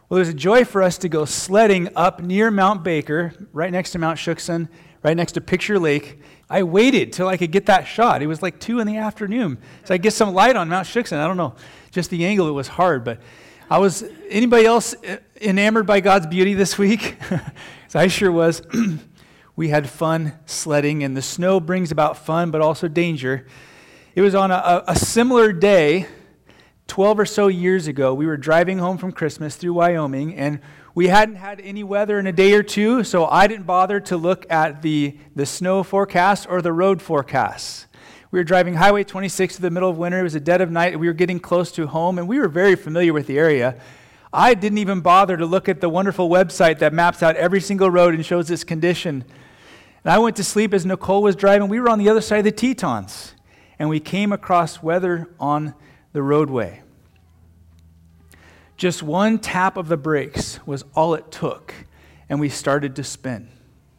Well, it was a joy for us to go sledding up near Mount Baker, right next to Mount Shuksan, right next to Picture Lake. I waited till I could get that shot. It was like 2 PM, so I get some light on Mount Shuksan. I don't know, just the angle, it was hard, but anybody else enamored by God's beauty this week? So I sure was. We had fun sledding, and the snow brings about fun, but also danger. It was on a similar day, 12 or so years ago. We were driving home from Christmas through Wyoming, and we hadn't had any weather in a day or two, so I didn't bother to look at the snow forecast or the road forecasts. We were driving Highway 26 to the middle of winter. It was a dead of night. We were getting close to home, and we were very familiar with the area. I didn't even bother to look at the wonderful website that maps out every single road and shows its condition. And I went to sleep as Nicole was driving. We were on the other side of the Tetons, and we came across weather on the roadway. Just one tap of the brakes was all it took, and we started to spin.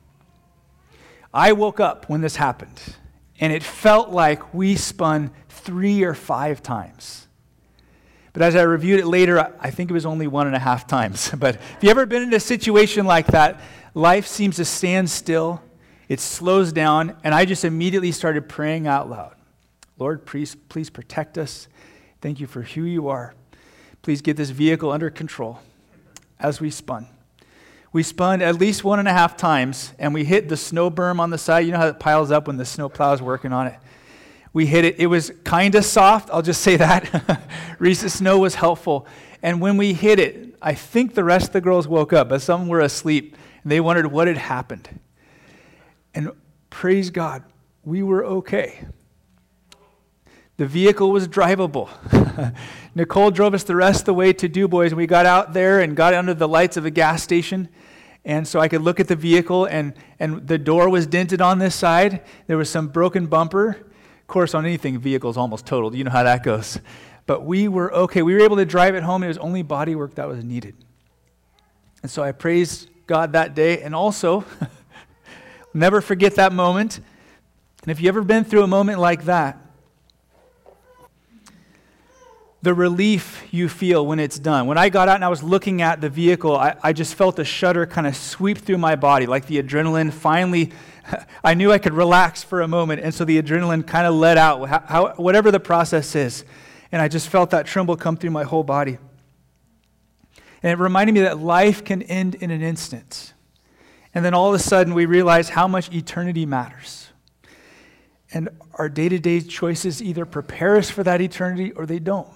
I woke up when this happened, and it felt like we spun 3 or 5 times. But as I reviewed it later, I think it was only 1.5 times. But if you've ever been in a situation like that, life seems to stand still, it slows down, and I just immediately started praying out loud. Lord, please protect us. Thank you for who you are. Please get this vehicle under control as we spun. We spun at least 1.5 times, and we hit the snow berm on the side. You know how it piles up when the snow plow is working on it? We hit it. It was kind of soft, I'll just say that. Recent snow was helpful. And when we hit it, I think the rest of the girls woke up, but some were asleep, and they wondered what had happened. And praise God, we were okay. The vehicle was drivable. Nicole drove us the rest of the way to DuBois, and we got out there and got under the lights of a gas station. And so I could look at the vehicle, and the door was dented on this side. There was some broken bumper. Of course, on anything, vehicle's almost totaled. You know how that goes. But we were okay. We were able to drive it home. It was only body work that was needed. And so I praised God that day. And also, never forget that moment. And if you've ever been through a moment like that, the relief you feel when it's done. When I got out and I was looking at the vehicle, I just felt a shudder kind of sweep through my body, like the adrenaline finally, I knew I could relax for a moment, and so the adrenaline kind of let out, whatever the process is. And I just felt that tremble come through my whole body. And it reminded me that life can end in an instant. And then all of a sudden we realize how much eternity matters. And our day-to-day choices either prepare us for that eternity or they don't.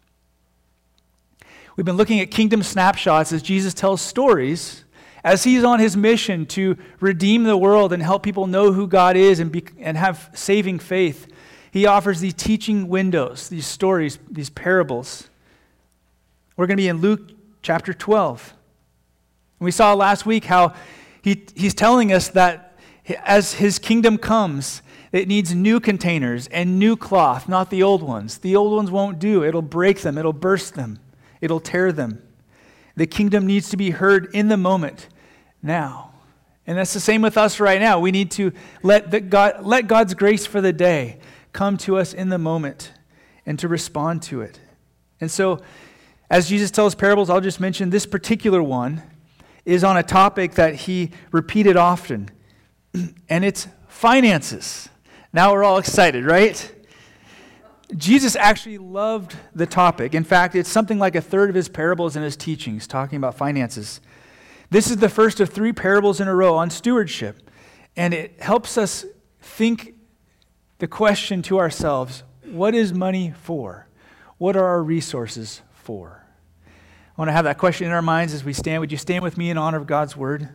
We've been looking at kingdom snapshots as Jesus tells stories as he's on his mission to redeem the world and help people know who God is and have saving faith. He offers these teaching windows, these stories, these parables. We're going to be in Luke chapter 12. And we saw last week how he's telling us that as his kingdom comes, it needs new containers and new cloth, not the old ones. The old ones won't do. It'll break them. It'll burst them. It'll tear them. The kingdom needs to be heard in the moment, now. And that's the same with us right now. We need to let God's grace for the day come to us in the moment and to respond to it. And so, as Jesus tells parables, I'll just mention this particular one is on a topic that he repeated often, and it's finances. Now we're all excited, right? Jesus actually loved the topic. In fact, it's something like 1/3 of his parables and his teachings talking about finances. This is the first of 3 parables in a row on stewardship. And it helps us think the question to ourselves, what is money for? What are our resources for? I want to have that question in our minds as we stand. Would you stand with me in honor of God's word?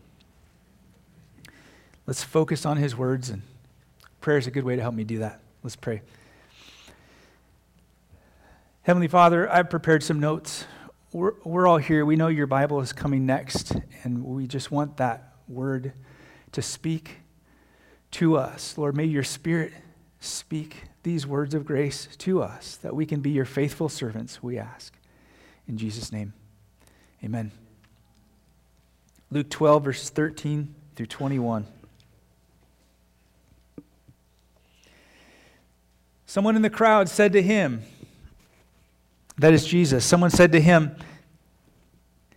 Let's focus on his words, and prayer is a good way to help me do that. Let's pray. Heavenly Father, I've prepared some notes. We're all here. We know your Bible is coming next, and we just want that word to speak to us. Lord, may your Spirit speak these words of grace to us, that we can be your faithful servants, we ask. In Jesus' name, amen. Luke 12, verses 13 through 21. Someone in the crowd said to him, that is Jesus, someone said to him,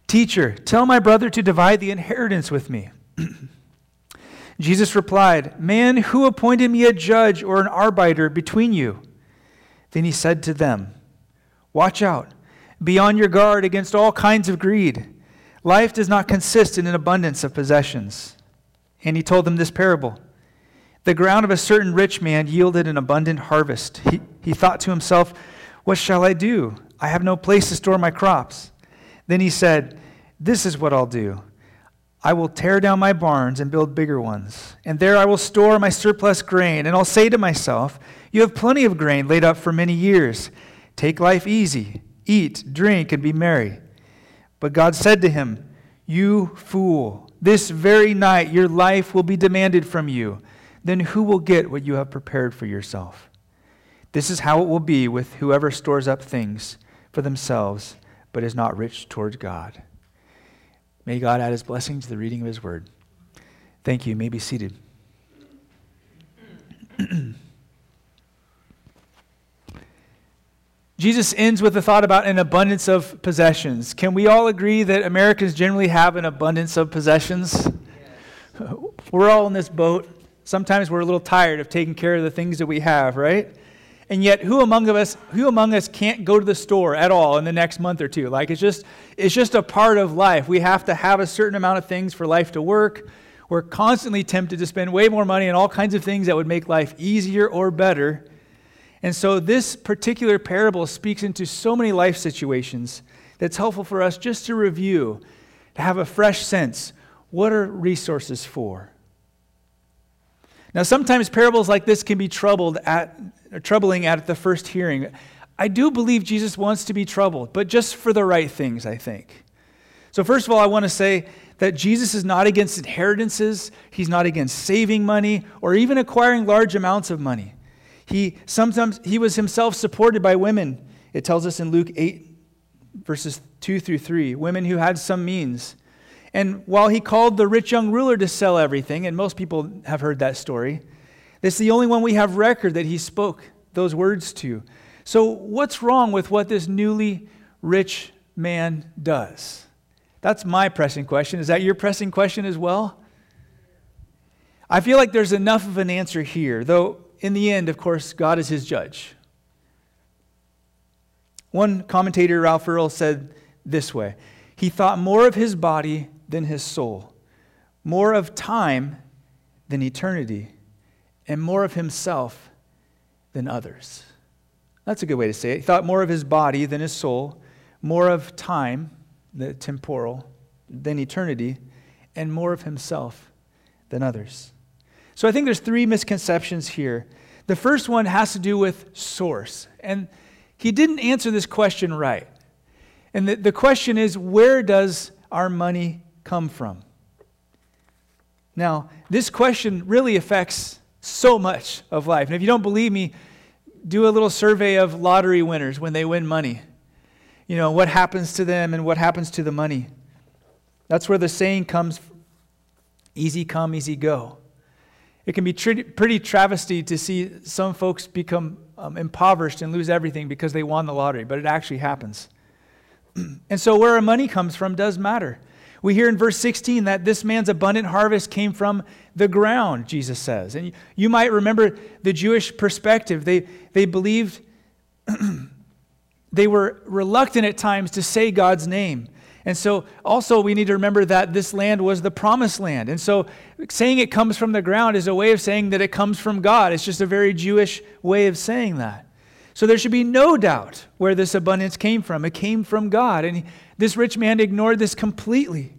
"Teacher, tell my brother to divide the inheritance with me." Jesus replied, "Man, who appointed me a judge or an arbiter between you?" Then he said to them, "Watch out. Be on your guard against all kinds of greed. Life does not consist in an abundance of possessions." And he told them this parable. The ground of a certain rich man yielded an abundant harvest. He thought to himself, "What shall I do? I have no place to store my crops." Then he said, "This is what I'll do. I will tear down my barns and build bigger ones, and there I will store my surplus grain, and I'll say to myself, 'You have plenty of grain laid up for many years. Take life easy. Eat, drink, and be merry.' But God said to him, 'You fool, this very night your life will be demanded from you. Then who will get what you have prepared for yourself? This is how it will be with whoever stores up things for themselves, but is not rich toward God.'" May God add his blessing to the reading of his word. Thank you. You may be seated. Jesus ends with a thought about an abundance of possessions. Can we all agree that Americans generally have an abundance of possessions? Yes. We're all in this boat. Sometimes we're a little tired of taking care of the things that we have, right? And yet, who among us can't go to the store at all in the next month or two? Like, it's just a part of life. We have to have a certain amount of things for life to work. We're constantly tempted to spend way more money on all kinds of things that would make life easier or better. And so this particular parable speaks into so many life situations that's helpful for us just to review, to have a fresh sense. What are resources for? Now, sometimes parables like this can be troubling at the first hearing. I do believe Jesus wants to be troubled, but just for the right things, I think. So first of all, I want to say that Jesus is not against inheritances. He's not against saving money or even acquiring large amounts of money. He was himself supported by women. It tells us in Luke 8, verses 2 through 3, women who had some means. And while he called the rich young ruler to sell everything, and most people have heard that story, this is the only one we have record that he spoke those words to. So what's wrong with what this newly rich man does? That's my pressing question. Is that your pressing question as well? I feel like there's enough of an answer here, though in the end, of course, God is his judge. One commentator, Ralph Earl, said this way: he thought more of his body than his soul, more of time than eternity, and more of himself than others. That's a good way to say it. He thought more of his body than his soul, more of time, the temporal, than eternity, and more of himself than others. So I think there's three misconceptions here. The first one has to do with source. And he didn't answer this question right. And the question is, where does our money come from? Now, this question really affects so much of life. And if you don't believe me, do a little survey of lottery winners when they win money. You know, what happens to them and what happens to the money. That's where the saying comes, easy come, easy go. It can be pretty travesty to see some folks become impoverished and lose everything because they won the lottery, but it actually happens. And so where our money comes from does matter. We hear in verse 16 that this man's abundant harvest came from the ground, Jesus says. And you might remember the Jewish perspective. They believed, they were reluctant at times to say God's name. And so also we need to remember that this land was the promised land. And so saying it comes from the ground is a way of saying that it comes from God. It's just a very Jewish way of saying that. So there should be no doubt where this abundance came from. It came from God. And this rich man ignored this completely.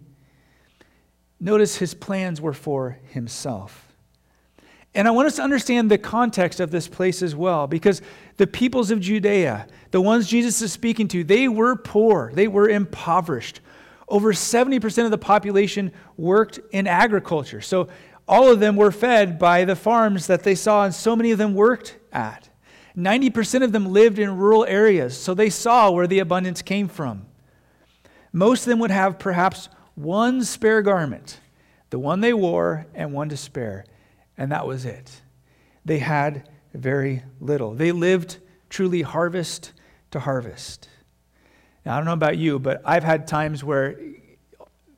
Notice his plans were for himself. And I want us to understand the context of this place as well, because the peoples of Judea, the ones Jesus is speaking to, they were poor. They were impoverished. Over 70% of the population worked in agriculture. So all of them were fed by the farms that they saw, and so many of them worked at. 90% of them lived in rural areas, so they saw where the abundance came from. Most of them would have perhaps one spare garment, the one they wore, and one to spare. And that was it. They had very little. They lived truly harvest to harvest. Now, I don't know about you, but I've had times where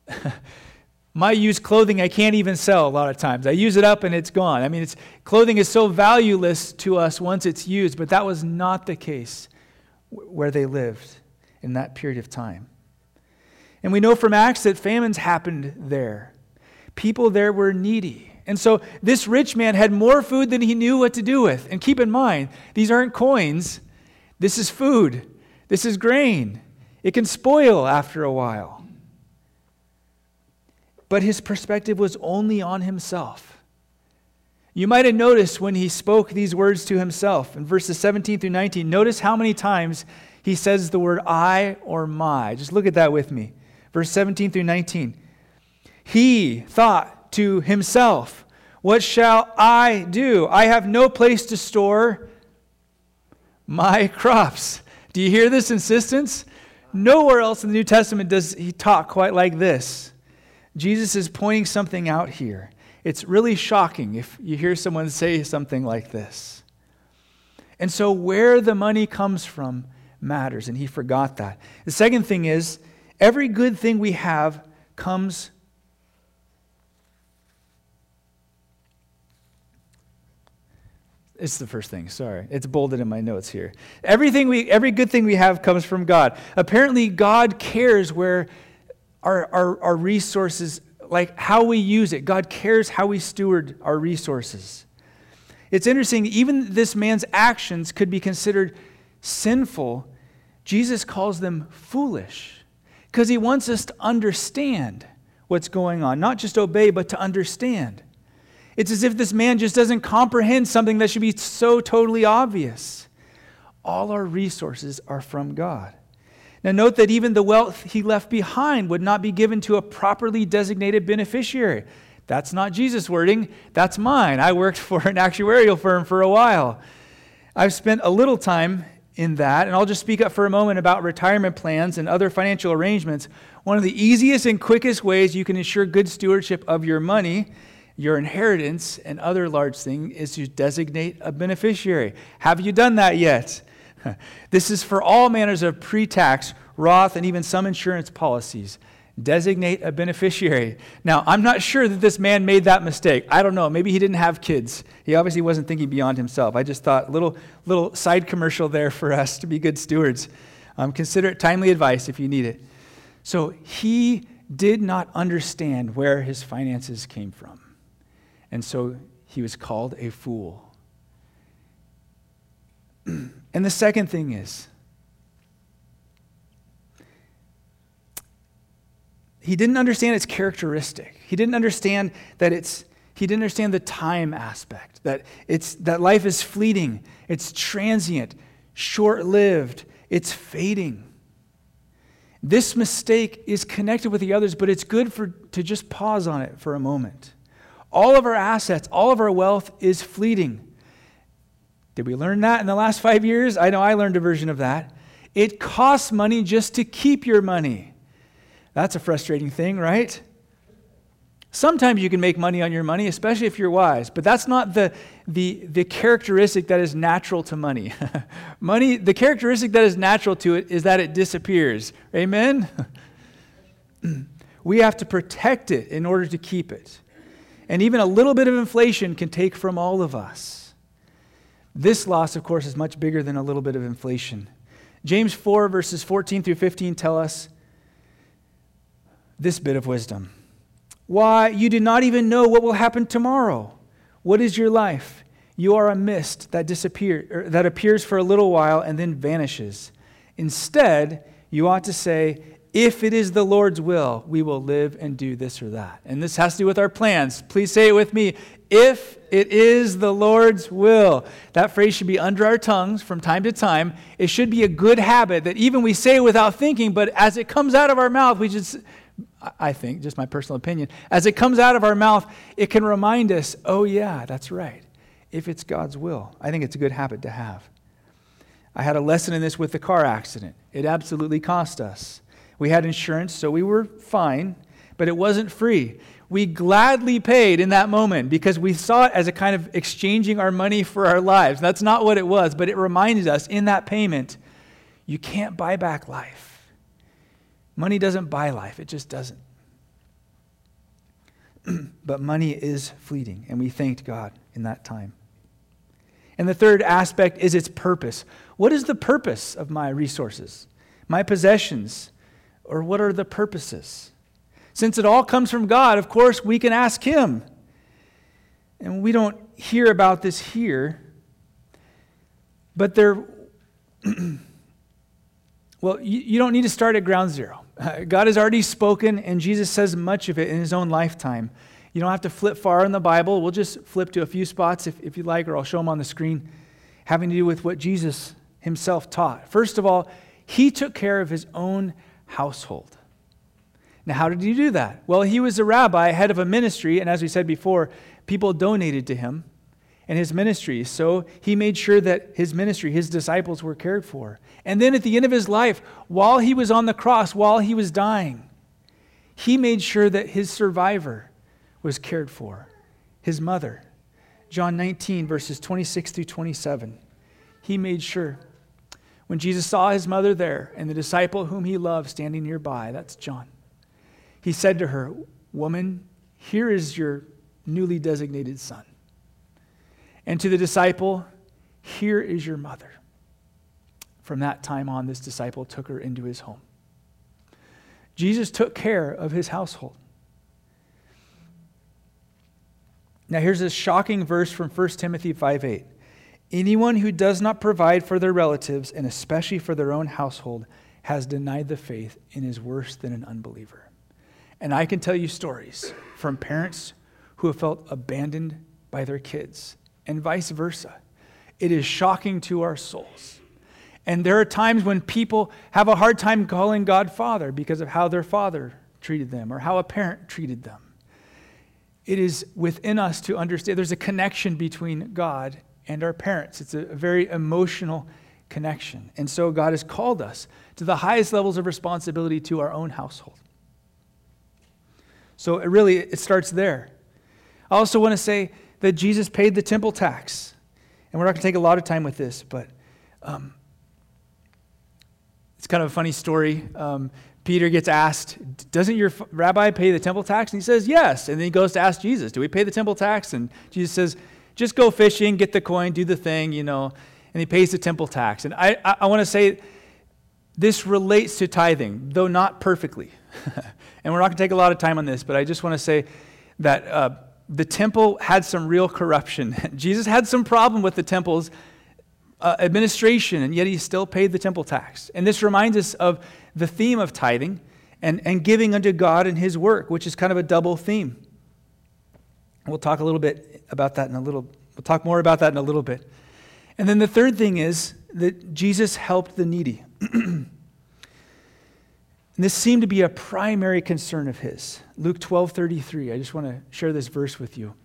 My used clothing I can't even sell a lot of times. I use it up and it's gone. I mean, clothing is so valueless to us once it's used, but that was not the case where they lived in that period of time. And we know from Acts that famines happened there. People there were needy. And so this rich man had more food than he knew what to do with. And keep in mind, these aren't coins. This is food. This is grain. It can spoil after a while. But his perspective was only on himself. You might have noticed when he spoke these words to himself in verses 17 through 19, notice how many times he says the word I or my. Just look at that with me. Verse 17 through 19. He thought to himself, what shall I do? I have no place to store my crops. Do you hear this insistence? Nowhere else in the New Testament does he talk quite like this. Jesus is pointing something out here. It's really shocking if you hear someone say something like this. And so where the money comes from matters, and he forgot that. The second thing is, every good thing we have comes It's the first thing, sorry. It's bolded in my notes here. Every good thing we have comes from God. Apparently, God cares where our resources, like how we use it. God cares how we steward our resources. It's interesting, even this man's actions could be considered sinful. Jesus calls them foolish because he wants us to understand what's going on. Not just obey, but to understand. It's as if this man just doesn't comprehend something that should be so totally obvious. All our resources are from God. Now note that even the wealth he left behind would not be given to a properly designated beneficiary. That's not Jesus' wording. That's mine. I worked for an actuarial firm for a while. I've spent a little time in that, and I'll just speak up for a moment about retirement plans and other financial arrangements. One of the easiest and quickest ways you can ensure good stewardship of your money, your inheritance, and other large things is to designate a beneficiary. Have you done that yet? This is for all manners of pre-tax, Roth, and even some insurance policies. Designate a beneficiary. Now, I'm not sure that this man made that mistake. I don't know. Maybe he didn't have kids. He obviously wasn't thinking beyond himself. I just thought, little side commercial there for us to be good stewards. Consider it timely advice if you need it. So he did not understand where his finances came from. And so he was called a fool. And the second thing is, he didn't understand its characteristic. He didn't understand he didn't understand the time aspect, that life is fleeting, it's transient, short-lived, it's fading. This mistake is connected with the others, but it's good to just pause on it for a moment. All of our assets, all of our wealth is fleeting. Did we learn that in the last 5 years? I know I learned a version of that. It costs money just to keep your money. That's a frustrating thing, right? Sometimes you can make money on your money, especially if you're wise, but that's not the characteristic that is natural to money. Money, the characteristic that is natural to it is that it disappears. Amen? We have to protect it in order to keep it. And even a little bit of inflation can take from all of us. This loss, of course, is much bigger than a little bit of inflation. James 4, verses 14 through 15 tell us this bit of wisdom. Why, you do not even know what will happen tomorrow. What is your life? You are a mist that that appears for a little while and then vanishes. Instead, you ought to say, if it is the Lord's will, we will live and do this or that. And this has to do with our plans. Please say it with me. If it is the Lord's will. That phrase should be under our tongues from time to time. It should be a good habit that even we say it without thinking, but as it comes out of our mouth, we just, I think, just my personal opinion, as it comes out of our mouth, it can remind us, oh yeah, that's right. If it's God's will. I think it's a good habit to have. I had a lesson in this with the car accident. It absolutely cost us. We had insurance, so we were fine, but it wasn't free. We gladly paid in that moment because we saw it as a kind of exchanging our money for our lives. That's not what it was, but it reminded us in that payment, you can't buy back life. Money doesn't buy life. It just doesn't. but money is fleeting, and we thanked God in that time. And the third aspect is its purpose. What is the purpose of my resources, my possessions, or what are the purposes? Since it all comes from God, of course, we can ask Him. And we don't hear about this here, but well, you don't need to start at ground zero. God has already spoken, and Jesus says much of it in His own lifetime. You don't have to flip far in the Bible. We'll just flip to a few spots if you like, or I'll show them on the screen, having to do with what Jesus Himself taught. First of all, He took care of His own household. Now, how did He do that? Well, He was a rabbi, head of a ministry, and as we said before, people donated to Him and His ministry. So He made sure that His ministry, His disciples were cared for. And then at the end of His life, while He was on the cross, while He was dying, He made sure that His survivor was cared for, His mother. John 19, verses 26 through 27. He made sure. When Jesus saw His mother there and the disciple whom He loved standing nearby, that's John, He said to her, "Woman, here is your newly designated son." And to the disciple, "Here is your mother." From that time on, this disciple took her into his home. Jesus took care of His household. Now here's a shocking verse from 1 Timothy 5:8. Anyone who does not provide for their relatives, and especially for their own household, has denied the faith and is worse than an unbeliever. And I can tell you stories from parents who have felt abandoned by their kids, and vice versa. It is shocking to our souls. And there are times when people have a hard time calling God Father because of how their father treated them or how a parent treated them. It is within us to understand there's a connection between God and our parents. It's a very emotional connection. And so God has called us to the highest levels of responsibility to our own household. So it starts there. I also want to say that Jesus paid the temple tax. And we're not going to take a lot of time with this, but it's kind of a funny story. Peter gets asked, "Doesn't your rabbi pay the temple tax?" And he says, "Yes." And then he goes to ask Jesus, "Do we pay the temple tax?" And Jesus says, "Just go fishing, get the coin, do the thing, And he pays the temple tax. And I want to say this relates to tithing, though not perfectly. And we're not going to take a lot of time on this, but I just want to say that the temple had some real corruption. Jesus had some problem with the temple's administration, and yet He still paid the temple tax. And this reminds us of the theme of tithing and giving unto God and His work, which is kind of a double theme. We'll talk a little bit about that we'll talk more about that in a little bit. And then the third thing is that Jesus helped the needy. And this seemed to be a primary concern of His. Luke 12:33. I just want to share this verse with you.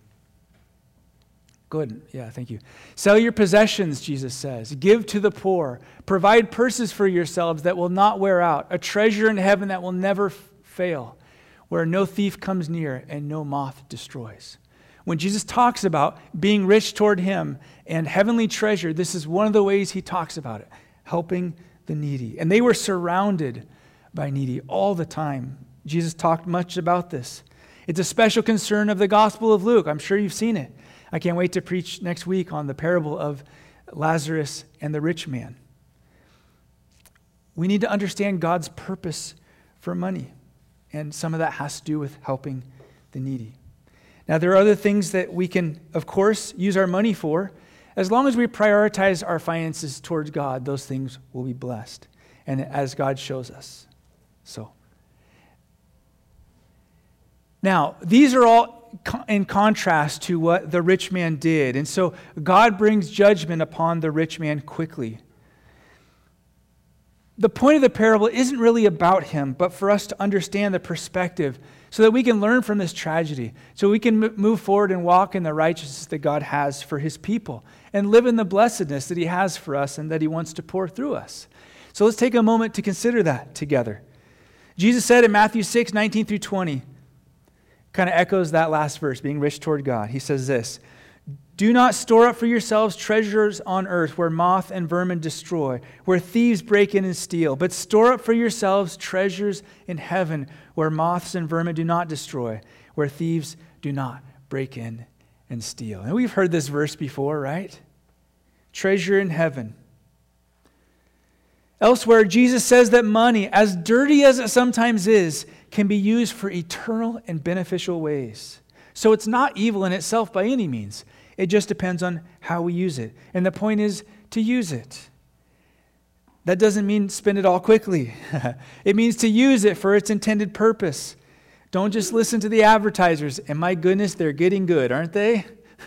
Good. Yeah, thank you. "Sell your possessions," Jesus says. "Give to the poor. Provide purses for yourselves that will not wear out, a treasure in heaven that will never fail, where no thief comes near and no moth destroys." When Jesus talks about being rich toward Him and heavenly treasure, this is one of the ways He talks about it, helping the needy. And they were surrounded by needy all the time. Jesus talked much about this. It's a special concern of the Gospel of Luke. I'm sure you've seen it. I can't wait to preach next week on the parable of Lazarus and the rich man. We need to understand God's purpose for money, and some of that has to do with helping the needy. Now, there are other things that we can, of course, use our money for. As long as we prioritize our finances towards God, those things will be blessed, and as God shows us. So, now, these are all in contrast to what the rich man did. And so God brings judgment upon the rich man quickly. The point of the parable isn't really about him, but for us to understand the perspective so that we can learn from this tragedy, so we can move forward and walk in the righteousness that God has for His people and live in the blessedness that He has for us and that He wants to pour through us. So let's take a moment to consider that together. Jesus said in Matthew 6:19 through 20, kind of echoes that last verse, being rich toward God. He says this, "Do not store up for yourselves treasures on earth where moth and vermin destroy, where thieves break in and steal, but store up for yourselves treasures in heaven where moths and vermin do not destroy, where thieves do not break in and steal. And we've heard this verse before, right? Treasure in heaven. Elsewhere, Jesus says that money, as dirty as it sometimes is, can be used for eternal and beneficial ways. So it's not evil in itself by any means. It just depends on how we use it. And the point is to use it. That doesn't mean spend it all quickly. It means to use it for its intended purpose. Don't just listen to the advertisers. And my goodness, they're getting good, aren't they?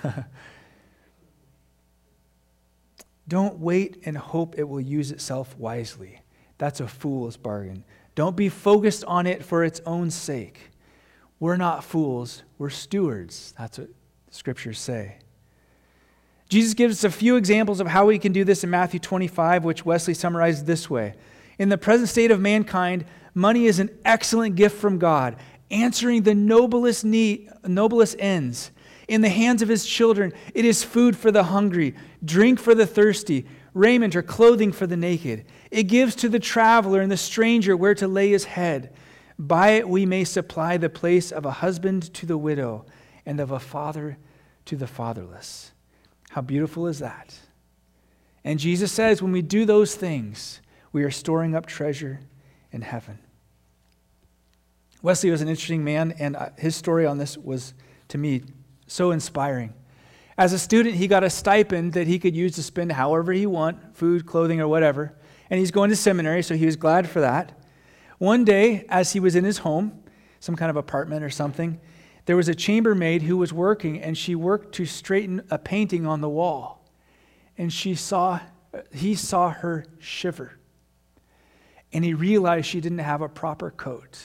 Don't wait and hope it will use itself wisely. That's a fool's bargain. Don't be focused on it for its own sake. We're not fools, we're stewards. That's what the scriptures say. Jesus gives us a few examples of how we can do this in Matthew 25, which Wesley summarized this way. In the present state of mankind, money is an excellent gift from God, answering the noblest ends. In the hands of his children, it is food for the hungry, drink for the thirsty, raiment or clothing for the naked. It gives to the traveler and the stranger where to lay his head. By it we may supply the place of a husband to the widow and of a father to the fatherless. How beautiful is that? And Jesus says when we do those things, we are storing up treasure in heaven. Wesley was an interesting man, and his story on this was, to me, so inspiring. As a student, he got a stipend that he could use to spend however he want, food, clothing, or whatever. And he's going to seminary, so he was glad for that. One day, as he was in his home, some kind of apartment or something, there was a chambermaid who was working, and she worked to straighten a painting on the wall. And he saw her shiver. And he realized she didn't have a proper coat.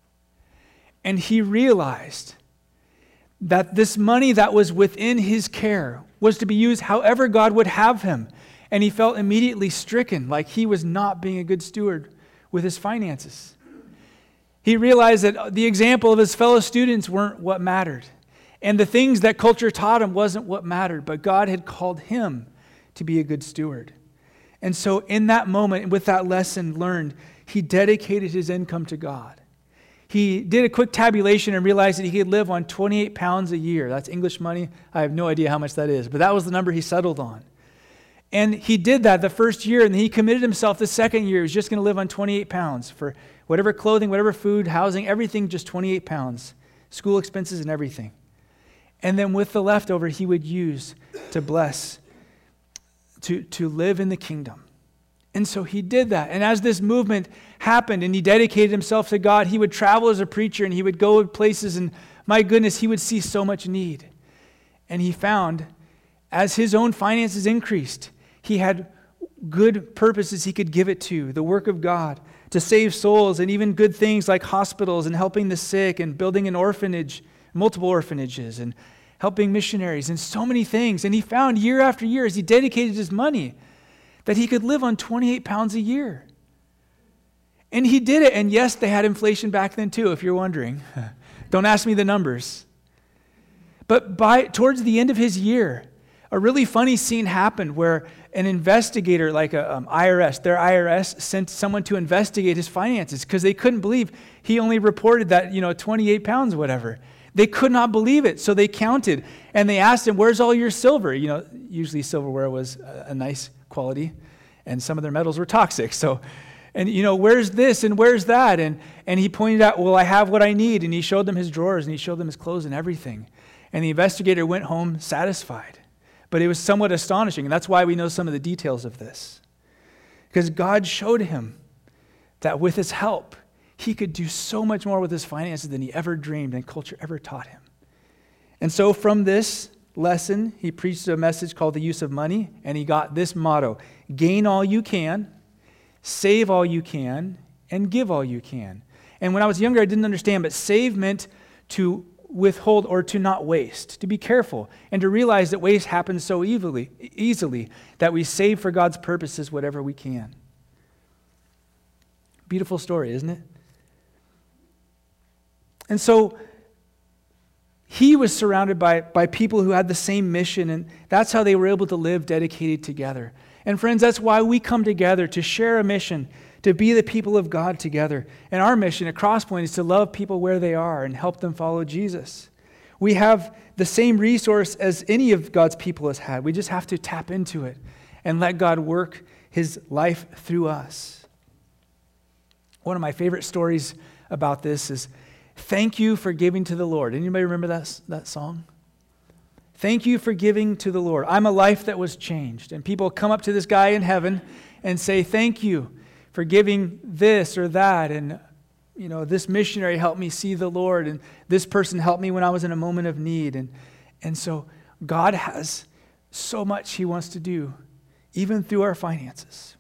And he realized that this money that was within his care was to be used however God would have him. And he felt immediately stricken, like he was not being a good steward with his finances. He realized that the example of his fellow students weren't what mattered. And the things that culture taught him wasn't what mattered, but God had called him to be a good steward. And so in that moment, with that lesson learned, he dedicated his income to God. He did a quick tabulation and realized that he could live on 28 pounds a year. That's English money. I have no idea how much that is, but that was the number he settled on. And he did that the first year, and then he committed himself the second year. He was just going to live on 28 pounds for whatever clothing, whatever food, housing, everything, just 28 pounds, school expenses and everything. And then with the leftover, he would use to bless, to live in the kingdom. And so he did that. And as this movement happened and he dedicated himself to God, he would travel as a preacher and he would go to places, and my goodness, he would see so much need. And he found, as his own finances increased, he had good purposes he could give it to, the work of God, to save souls, and even good things like hospitals and helping the sick and building an orphanage, multiple orphanages, and helping missionaries and so many things. And he found year after year, as he dedicated his money, that he could live on 28 pounds a year. And he did it. And yes, they had inflation back then too, if you're wondering. Don't ask me the numbers. But towards the end of his year, a really funny scene happened where an investigator, like their IRS sent someone to investigate his finances because they couldn't believe he only reported that, 28 pounds, whatever. They could not believe it. So they counted and they asked him, where's all your silver? Usually silverware was a nice quality, and some of their metals were toxic. Where's this and where's that? And he pointed out, well, I have what I need. And he showed them his drawers and he showed them his clothes and everything. And the investigator went home satisfied. But it was somewhat astonishing. And that's why we know some of the details of this. Because God showed him that with his help, he could do so much more with his finances than he ever dreamed and culture ever taught him. And so from this lesson, he preached a message called The Use of Money, and he got this motto: gain all you can, save all you can, and give all you can. And when I was younger, I didn't understand, but save meant to withhold or to not waste, to be careful, and to realize that waste happens so easily that we save for God's purposes whatever we can. Beautiful story, isn't it? And so he was surrounded by people who had the same mission, and that's how they were able to live dedicated together. And friends, that's why we come together, to share a mission, to be the people of God together. And our mission at Crosspoint is to love people where they are and help them follow Jesus. We have the same resource as any of God's people has had. We just have to tap into it and let God work his life through us. One of my favorite stories about this is, thank you for giving to the Lord. Anybody remember that song? Thank you for giving to the Lord. I'm a life that was changed. And people come up to this guy in heaven and say, thank you for giving this or that. And, this missionary helped me see the Lord. And this person helped me when I was in a moment of need. And so God has so much he wants to do, even through our finances.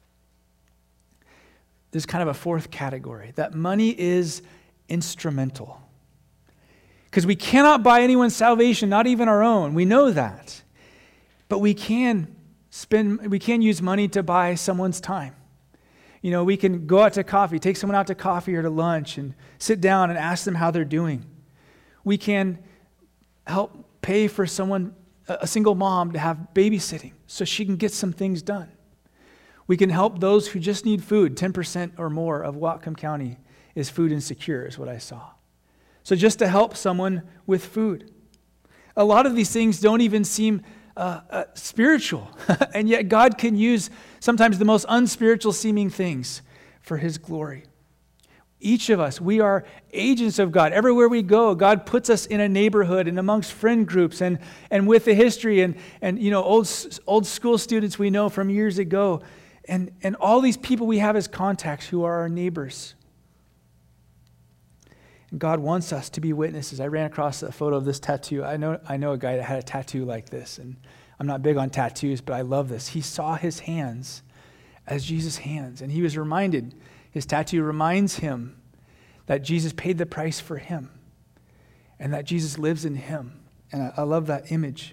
There's kind of a fourth category, that money is instrumental. Because we cannot buy anyone's salvation, not even our own. We know that. But we can use money to buy someone's time. We can go out to coffee, take someone out to coffee or to lunch and sit down and ask them how they're doing. We can help pay for a single mom to have babysitting so she can get some things done. We can help those who just need food. 10% or more of Whatcom County is food insecure, is what I saw. So just to help someone with food. A lot of these things don't even seem spiritual, and yet God can use sometimes the most unspiritual seeming things for his glory. Each of us, we are agents of God. Everywhere we go, God puts us in a neighborhood and amongst friend groups and with the history and old school students we know from years ago, and all these people we have as contacts who are our neighbors. And God wants us to be witnesses. I ran across a photo of this tattoo. I know a guy that had a tattoo like this, and I'm not big on tattoos, but I love this. He saw his hands as Jesus' hands, and he was reminded, his tattoo reminds him that Jesus paid the price for him and that Jesus lives in him. And I love that image.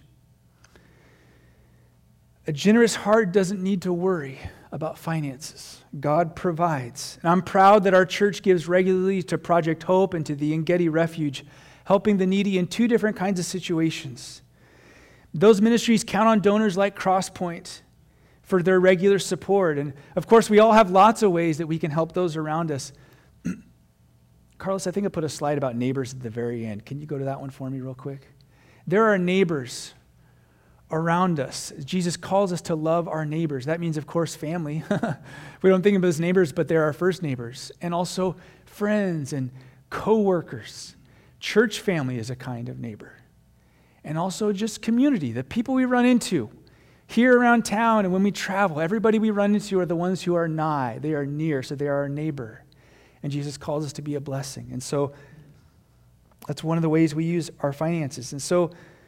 A generous heart doesn't need to worry about finances. God provides. And I'm proud that our church gives regularly to Project Hope and to the Engedi Refuge, helping the needy in 2 different kinds of situations. Those ministries count on donors like Crosspoint for their regular support. And of course, we all have lots of ways that we can help those around us. Carlos, I think I put a slide about neighbors at the very end. Can you go to that one for me real quick? There are neighbors around us. Jesus calls us to love our neighbors. That means, of course, family. We don't think of them as neighbors, but they're our first neighbors. And also friends and co-workers. Church family is a kind of neighbor. And also just community, the people we run into here around town and when we travel. Everybody we run into are the ones who are nigh. They are near, so they are our neighbor. And Jesus calls us to be a blessing. And so that's one of the ways we use our finances. And so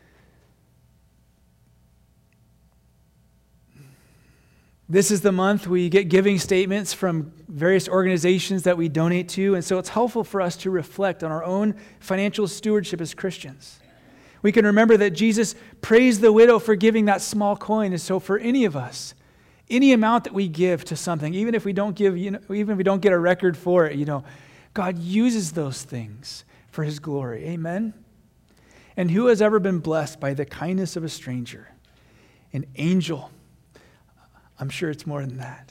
this is the month we get giving statements from various organizations that we donate to. And so it's helpful for us to reflect on our own financial stewardship as Christians. We can remember that Jesus praised the widow for giving that small coin. And so for any of us, any amount that we give to something, even if we don't give, even if we don't get a record for it, God uses those things for his glory. Amen? And who has ever been blessed by the kindness of a stranger? An angel. I'm sure it's more than that.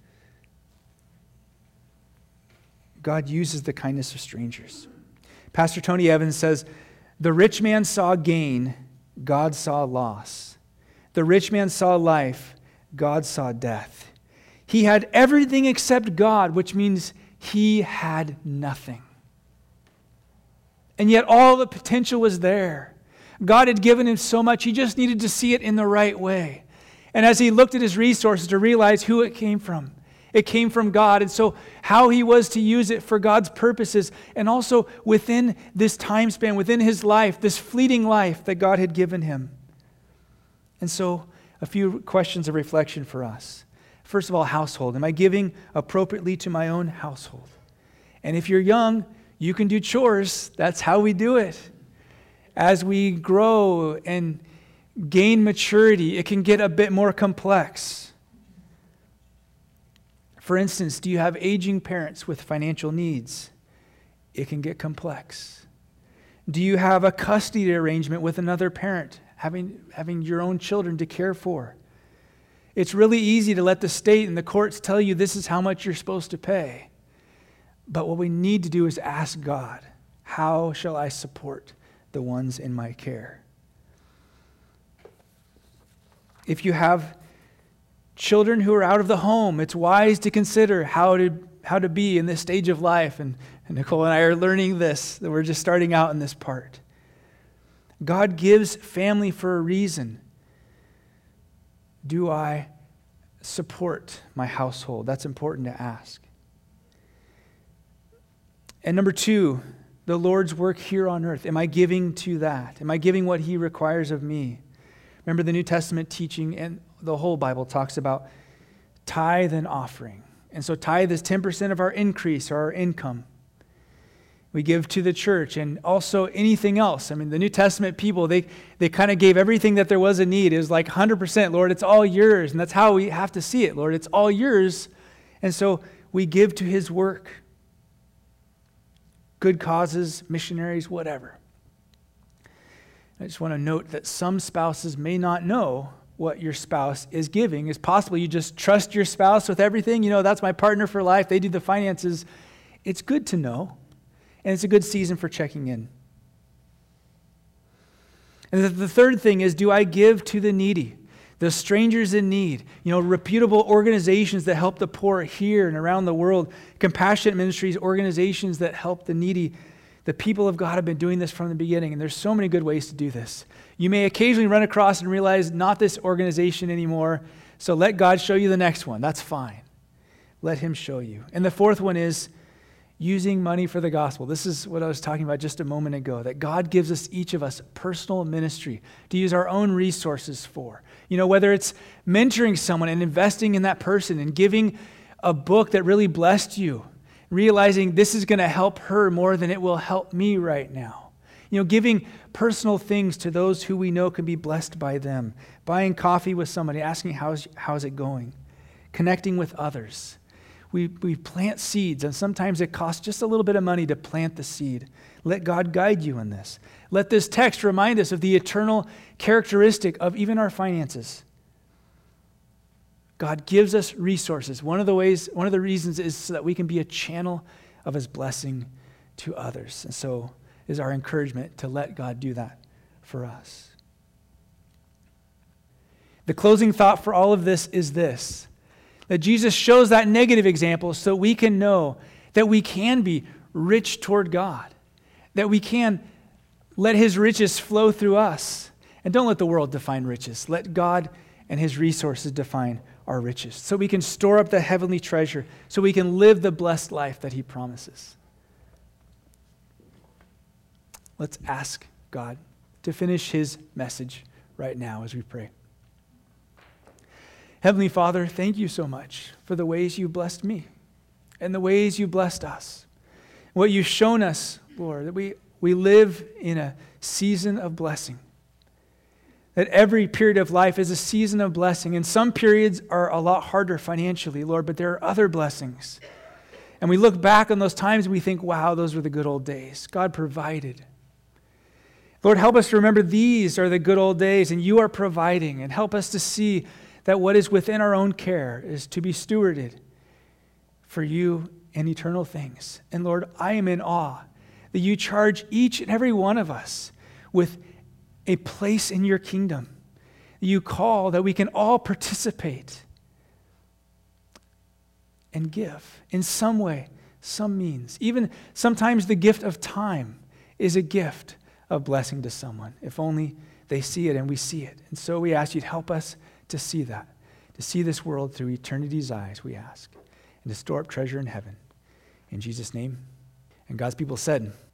God uses the kindness of strangers. Pastor Tony Evans says, the rich man saw gain, God saw loss. The rich man saw life, God saw death. He had everything except God, which means he had nothing. And yet all the potential was there. God had given him so much, he just needed to see it in the right way. And as he looked at his resources to realize who it came from God. And so how he was to use it for God's purposes, and also within this time span, within his life, this fleeting life that God had given him. And so a few questions of reflection for us. First of all, household. Am I giving appropriately to my own household? And if you're young, you can do chores. That's how we do it. As we grow and gain maturity, it can get a bit more complex. For instance, do you have aging parents with financial needs? It can get complex. Do you have a custody arrangement with another parent, having your own children to care for? It's really easy to let the state and the courts tell you this is how much you're supposed to pay. But what we need to do is ask God, how shall I support the ones in my care. If you have children who are out of the home, it's wise to consider how to be in this stage of life. And Nicole and I are learning this, that we're just starting out in this part. God gives family for a reason. Do I support my household? That's important to ask. And number 2, the Lord's work here on earth. Am I giving to that? Am I giving what he requires of me? Remember, the New Testament teaching and the whole Bible talks about tithe and offering. And so tithe is 10% of our increase or our income. We give to the church and also anything else. I mean, the New Testament people, they kind of gave everything that there was a need. It was like 100%, Lord, it's all yours. And that's how we have to see it, Lord. It's all yours. And so we give to his work. Good causes, missionaries, whatever. I just want to note that some spouses may not know what your spouse is giving. It's possible you just trust your spouse with everything. You know, that's my partner for life. They do the finances. It's good to know. And it's a good season for checking in. And the third thing is, do I give to the needy, the strangers in need? You know, reputable organizations that help the poor here and around the world, compassionate ministries, organizations that help the needy. The people of God have been doing this from the beginning, and there's so many good ways to do this. You may occasionally run across and realize, not this organization anymore, so let God show you the next one. That's fine. Let him show you. And the fourth one is using money for the gospel. This is what I was talking about just a moment ago, that God gives us, each of us, personal ministry to use our own resources for. You know, whether it's mentoring someone and investing in that person and giving a book that really blessed you, realizing this is going to help her more than it will help me right now. You know, giving personal things to those who we know can be blessed by them. Buying coffee with somebody, asking how's it going. Connecting with others. We plant seeds, and sometimes it costs just a little bit of money to plant the seed. Let God guide you in this. Let this text remind us of the eternal characteristic of even our finances. God gives us resources. One of the reasons is so that we can be a channel of his blessing to others. And so is our encouragement to let God do that for us. The closing thought for all of this is this: that Jesus shows that negative example so we can know that we can be rich toward God, that we can let his riches flow through us. And don't let the world define riches. Let God and his resources define our riches, so we can store up the heavenly treasure, so we can live the blessed life that he promises. Let's ask God to finish his message right now as we pray. Heavenly Father, thank you so much for the ways you blessed me and the ways you blessed us. What you've shown us, Lord, that we live in a season of blessing. That every period of life is a season of blessing. And some periods are a lot harder financially, Lord, but there are other blessings. And we look back on those times and we think, wow, those were the good old days. God provided. Lord, help us to remember these are the good old days and you are providing, and help us to see that what is within our own care is to be stewarded for you and eternal things. And Lord, I am in awe that you charge each and every one of us with a place in your kingdom. You call that we can all participate and give in some way, some means. Even sometimes the gift of time is a gift of blessing to someone, if only they see it and we see it. And so we ask you to help us to see that, to see this world through eternity's eyes, we ask, and to store up treasure in heaven. In Jesus' name. And God's people said,